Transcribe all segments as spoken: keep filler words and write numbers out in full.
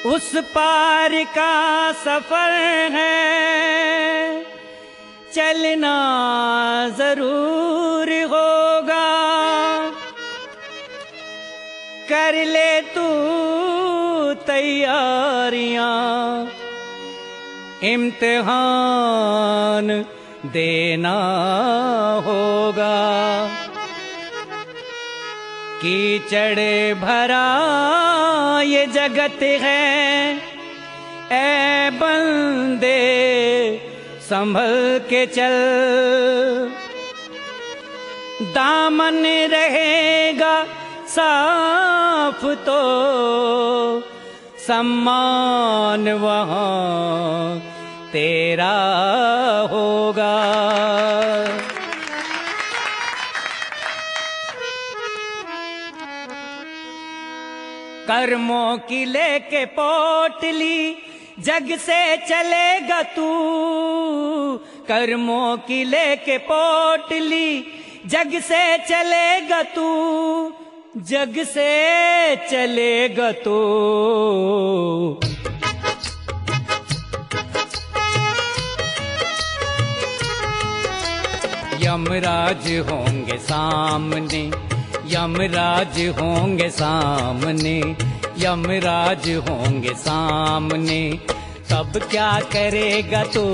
उस पार का सफर है, चलना जरूर होगा। कर ले तू तैयारियां, इम्तिहान देना होगा। कीचड़ भरा ये जगत है, ऐ बंदे संभल के चल। दामन रहेगा साफ तो सम्मान वहाँ तेरा होगा। कर्मों की लेके पोटली जग से चलेगा तू, कर्मों की लेके पोटली जग से चलेगा तू, जग से चलेगा तू। यमराज होंगे सामने, यमराज होंगे सामने, यमराज होंगे सामने, तब क्या करेगा तू?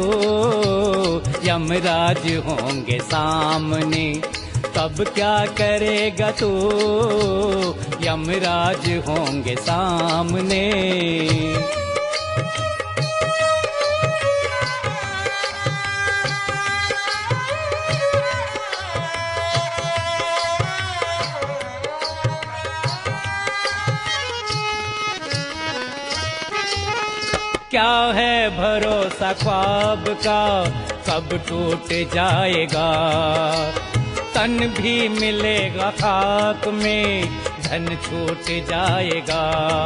यमराज होंगे सामने, तब क्या करेगा तू? यमराज होंगे सामने। क्या है भरोसा ख्वाब का, कब टूट जाएगा। तन भी मिलेगा खाक में, धन छूट जाएगा।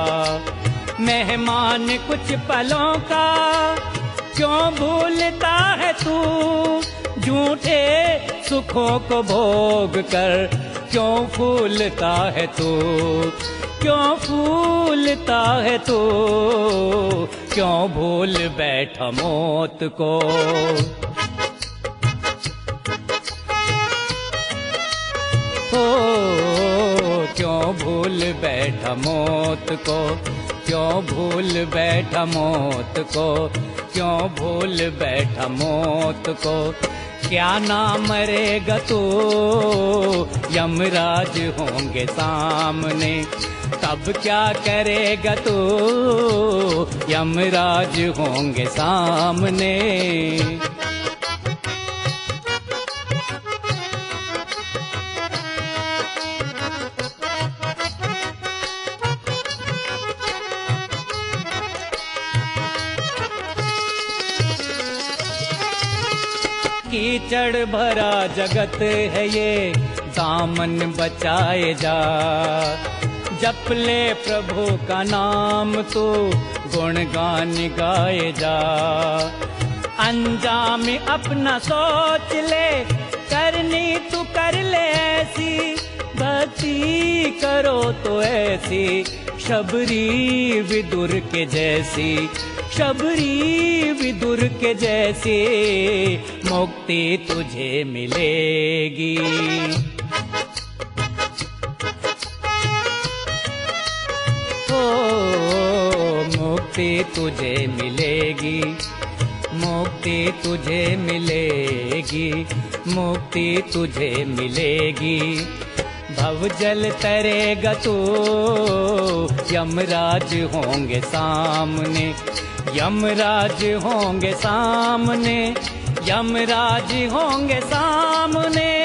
मेहमान कुछ पलों का क्यों भूलता है तू? झूठे सुखों को भोग कर क्यों फूलता है तू? क्यों फूलता है तू? क्यों भूल बैठा मौत को? हो क्यों भूल बैठा मौत को? क्यों भूल बैठा मौत को? क्यों भूल बैठा मौत को? क्या ना मरेगा तू? यमराज होंगे सामने, तब क्या करेगा तू? यमराज होंगे सामने। कीचड़ भरा जगत है ये, दामन बचाए जा। जप ले प्रभु का नाम तो गुणगान गाए जा। अंजाम अपना सोच ले, करनी तू कर ले ऐसी। भक्ति करो तो ऐसी, शबरी विदुर के जैसी। शबरी विदुर के जैसी मुक्ति तुझे मिलेगी। मुक्ति तुझे मिलेगी, मुक्ति तुझे मिलेगी, मुक्ति तुझे मिलेगी। भवजल तरेगा तू, यमराज होंगे सामने, यमराज होंगे सामने, यमराज होंगे सामने।